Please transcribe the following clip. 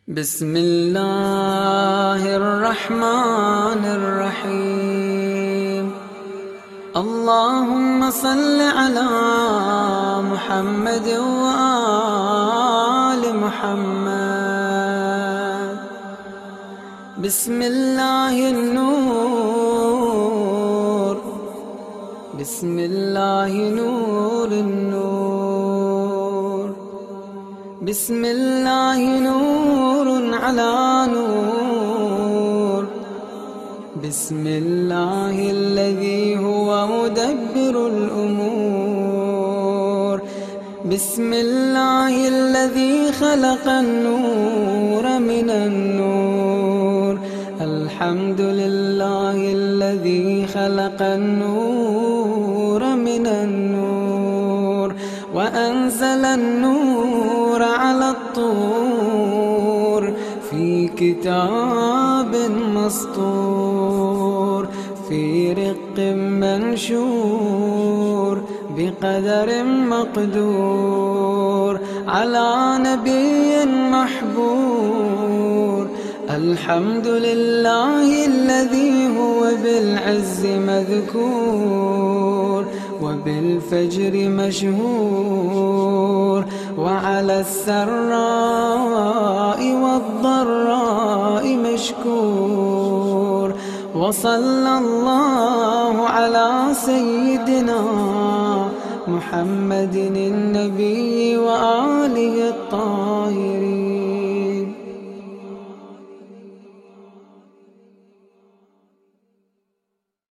بسم الله الرحمن الرحيم. اللهم صل على محمد وآل محمد. بسم الله النور، بسم الله نور النور، بسم الله نور على نور. بسم الله الذي هو مدبر الأمور. بسم الله الذي خلق النور من النور. الحمد لله الذي خلق النور من النور وأنزل النور على الطور في كتاب مسطور في رق منشور بقدر مقدور على نبي محبور. الحمد لله الذي هو بالعز مذكور وبالفجر مشهور وعلى السراء والضراء مشكور. وصلى الله على سيدنا محمد النبي وآله الطاهرين.